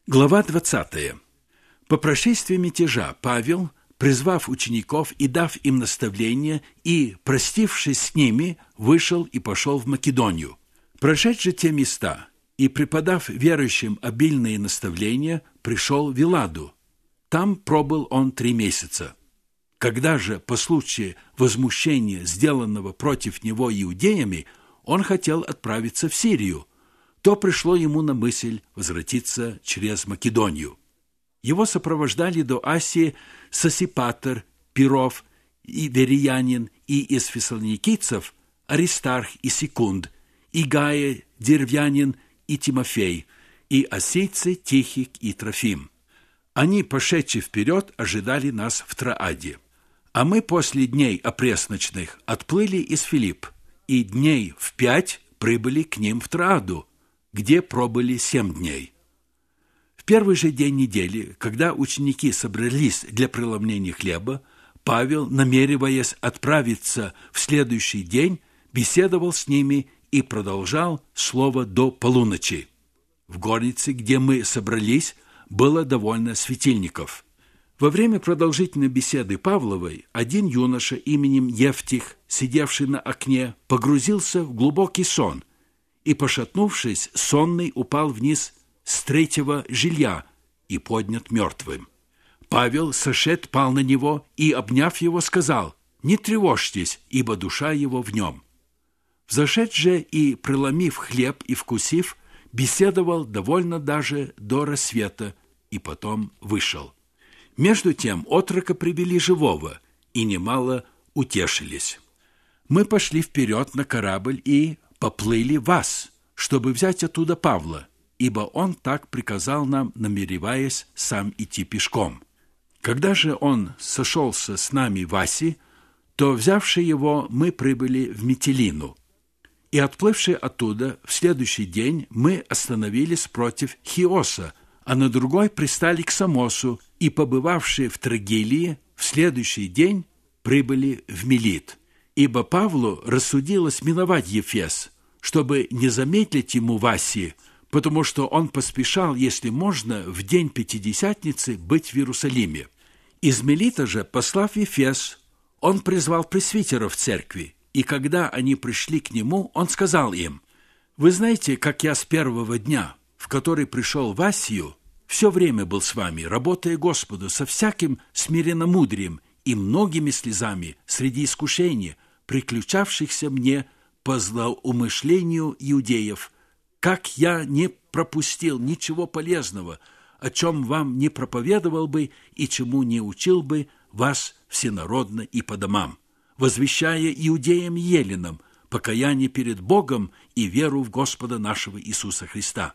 Глава 20. По прошествии мятежа Павел, призвав учеников и дав им наставление, и, простившись с ними, вышел и пошел в Македонию. Прошед же те места и преподав верующим обильные наставления, пришел в Элладу. Там пробыл он 3 месяца. Когда же, по случаю возмущения, сделанного против него иудеями, он хотел отправиться в Сирию, то пришло ему на мысль возвратиться через Македонию. Его сопровождали до Асии Сосипатр, Пиров и Вериянин, и из фессалоникийцев Аристарх и Секунд, и Гая, Дервянин и Тимофей, и осейцы Тихик и Трофим. Они, пошедшие вперед, ожидали нас в Трааде. А мы после дней опресночных отплыли из Филипп, и дней в 5 прибыли к ним в Трааду, где пробыли 7 дней. В первый же день недели, когда ученики собрались для преломления хлеба, Павел, намереваясь отправиться в следующий день, беседовал с ними и продолжал слово до полуночи. В горнице, где мы собрались, было довольно светильников. Во время продолжительной беседы Павловой один юноша именем Евтих, сидевший на окне, погрузился в глубокий сон и, пошатнувшись, сонный упал вниз с 3-го жилья и поднят мертвым. Павел, сошед, пал на него и, обняв его, сказал: «Не тревожьтесь, ибо душа его в нем». Взошед же и, преломив хлеб и вкусив, беседовал довольно даже до рассвета и потом вышел. Между тем отрока привели живого, и немало утешились. Мы пошли вперед на корабль и поплыли в Ас, чтобы взять оттуда Павла, ибо он так приказал нам, намереваясь сам идти пешком. Когда же он сошелся с нами в Асе, то, взявши его, мы прибыли в Митилину. И, отплывши оттуда, в следующий день мы остановились против Хиоса, а на другой пристали к Самосу, и, побывавшие в Трагилии, в следующий день прибыли в Милит. Ибо Павлу рассудилось миновать Ефес, чтобы не замедлить ему в Асии, потому что он поспешал, если можно, в день Пятидесятницы быть в Иерусалиме. Из Милита же, послав в Ефес, он призвал пресвитеров церкви, и когда они пришли к нему, он сказал им: «Вы знаете, как я с первого дня, в который пришел в Асию, все время был с вами, работая Господу со всяким смиренномудрием и многими слезами среди искушений, приключавшихся мне по злоумышлению иудеев, как я не пропустил ничего полезного, о чем вам не проповедовал бы и чему не учил бы вас всенародно и по домам, возвещая иудеям и еленам покаяние перед Богом и веру в Господа нашего Иисуса Христа.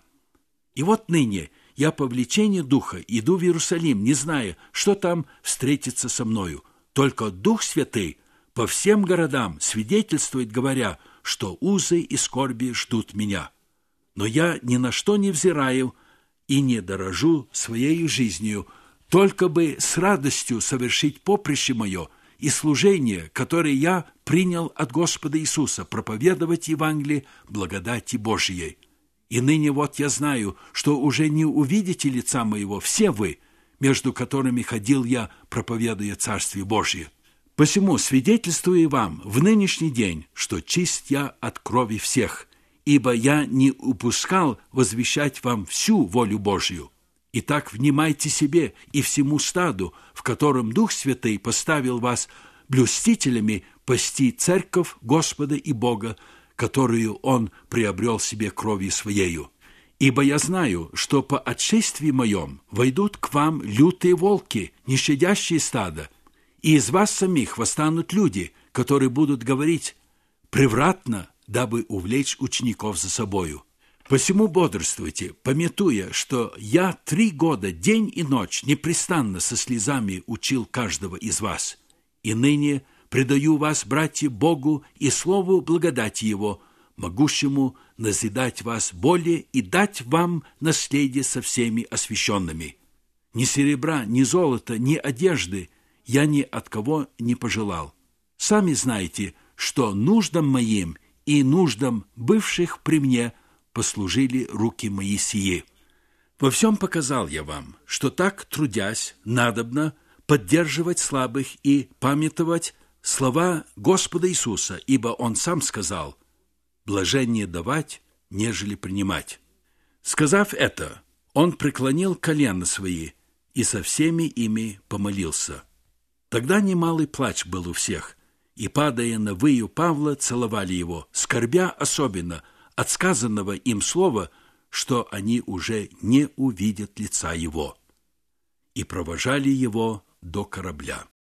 И вот ныне я по влечению Духа иду в Иерусалим, не зная, что там встретится со мною. Только Дух Святый по всем городам свидетельствует, говоря, что узы и скорби ждут меня. Но я ни на что не взираю и не дорожу своей жизнью, только бы с радостью совершить поприще мое и служение, которое я принял от Господа Иисуса, проповедовать Евангелие благодати Божией. И ныне вот я знаю, что уже не увидите лица моего все вы, между которыми ходил я, проповедуя Царствие Божие. Посему свидетельствую вам в нынешний день, что чист я от крови всех, ибо я не упускал возвещать вам всю волю Божью. Итак, внимайте себе и всему стаду, в котором Дух Святый поставил вас блюстителями пасти церковь Господа и Бога, которую Он приобрел себе кровью Своею. Ибо я знаю, что по отшествии моем войдут к вам лютые волки, не щадящие стада, и из вас самих восстанут люди, которые будут говорить превратно, дабы увлечь учеников за собою. Посему бодрствуйте, памятуя, что я 3 года, день и ночь, непрестанно со слезами учил каждого из вас. И ныне предаю вас, братья, Богу и слову благодати Его, могущему назидать вас более и дать вам наследие со всеми освященными. Ни серебра, ни золота, ни одежды я ни от кого не пожелал. Сами знаете, что нуждам моим и нуждам бывших при мне послужили руки мои сии. Во всем показал я вам, что так, трудясь, надобно поддерживать слабых и памятовать слова Господа Иисуса, ибо Он сам сказал: «Блаженнее давать, нежели принимать». Сказав это, Он преклонил колена свои и со всеми ими помолился. Тогда немалый плач был у всех, и, падая на выю Павла, целовали его, скорбя особенно от сказанного им слова, что они уже не увидят лица его, и провожали его до корабля.